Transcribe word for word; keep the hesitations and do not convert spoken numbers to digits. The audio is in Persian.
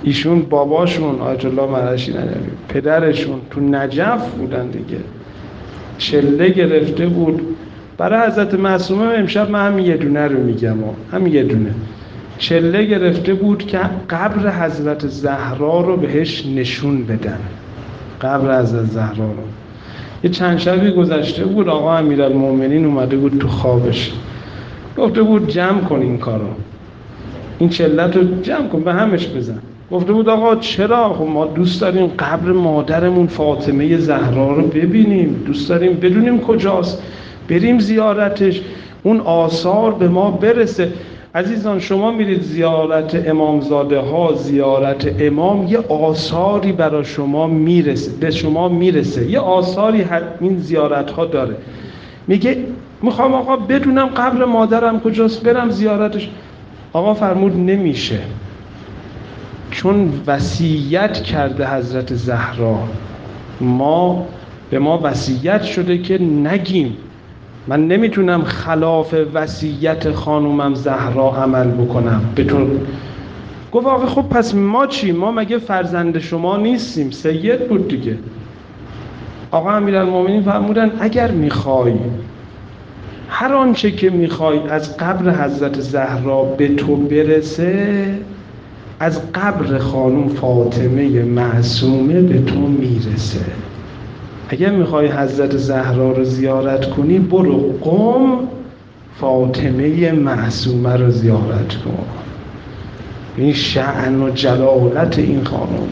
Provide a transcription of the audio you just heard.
ایشون باباشون آیت الله مرعشی نجفی، پدرشون تو نجف بودن دیگه، چله گرفته بود برای حضرت معصومه. امشب من همین یه دونه رو میگم، همین یه دونه چله گرفته بود که قبر حضرت زهرا رو بهش نشون بدن، قبر حضرت زهرا رو. یه چند شبی گذشته بود، آقا امیرالمومنین اومده بود تو خوابش، گفته بود جمع کن این کارو، این چلت رو جمع کن، به همش بزن. گفته بود آقا چرا؟ خب ما دوست داریم قبر مادرمون فاطمه زهرا رو ببینیم، دوست داریم بدونیم کجاست، بریم زیارتش، اون آثار به ما برسه. عزیزان شما میرید زیارت امامزاده ها، زیارت امام، یه آثاری برای شما میرسه، به شما میرسه، یه آثاری این زیارت ها داره. میگه میخوام آقا بدونم قبر مادرم کجاست، برم زیارتش. آقا فرمود نمیشه، چون وصیت کرده حضرت زهرا، ما به ما وصیت شده که نگیم، من نمیتونم خلاف وصیت خانومم زهرا عمل بکنم به تو. گفت آقا خب پس ما چی؟ ما مگه فرزند شما نیستیم؟ سید بود دیگه. آقا امیرالمومنین فرمودن اگر میخوای هر آنچه که میخوای از قبر حضرت زهرا به تو برسه، از قبر خانم فاطمه معصومه به تو میرسه. اگر میخوای حضرت زهرا رو زیارت کنی، برو قم فاطمه معصومه رو زیارت کن. این شأن و جلالت این خانم.